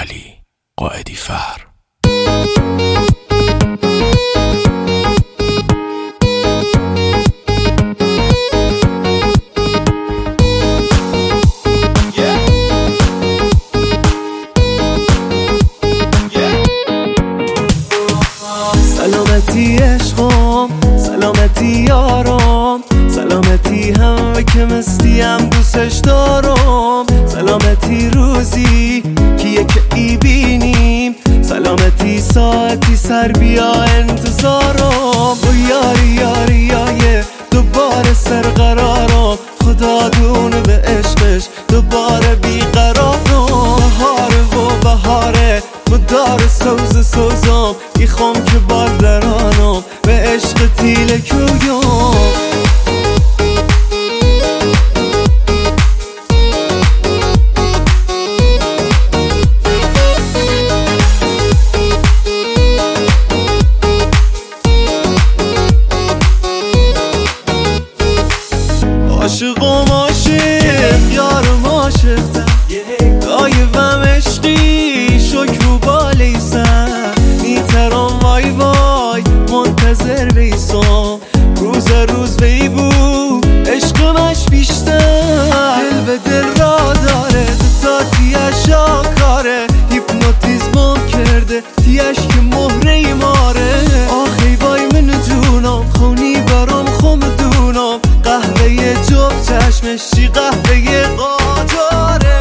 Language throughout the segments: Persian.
علی قائدی فر. سلامتی عشقم، سلامتی یارم، سلامتی همه که مستیم دوستش دارم، سلامتی روزی که یکی بینیم، سلامتی ساعتی سر بیا انتظارم. و یاری یاری یایه دوباره سرقرارم، خدا دونه به عشقش دوباره بیقرارم. بهاره و بهاره مدار سوز سوزم، میخوام که بار درانم به عشق تیله کویم. عاشقم عاشق یارم عاشقتم، دایبم عشقی شکر و بالیسم، میترم وای وای منتظر بیسم، روز وی بو عشقمش بیشتر، دل به دل را داره دوتا تیش آکاره، هیپنوتیزمم کرده تیش که مهره ماره. آخی وای من جونم خونی برام خم دونم، قهوه جفت چشمش چی قهوه قاجاره.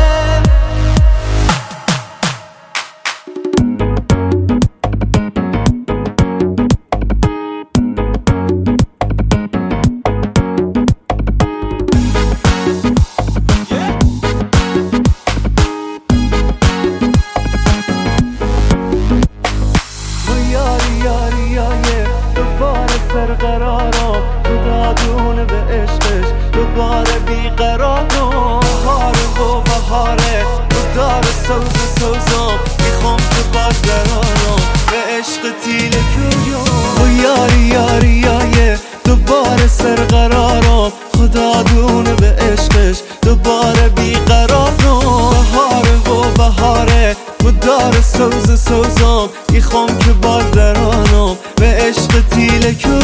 سرقرارم خدا دونه به عشقش دوباره بیقرارم. بهاره و بهاره مدار سوز سوزم، میخوام که بار درانم به عشق تیله کویم. و یاری یاری یایه دوباره سرقرارم، خدا دونه به عشقش دوباره بیقرارم. بهاره و بهاره مدار سوز سوزم، میخوام که بار درانم به عشق تیله کویم.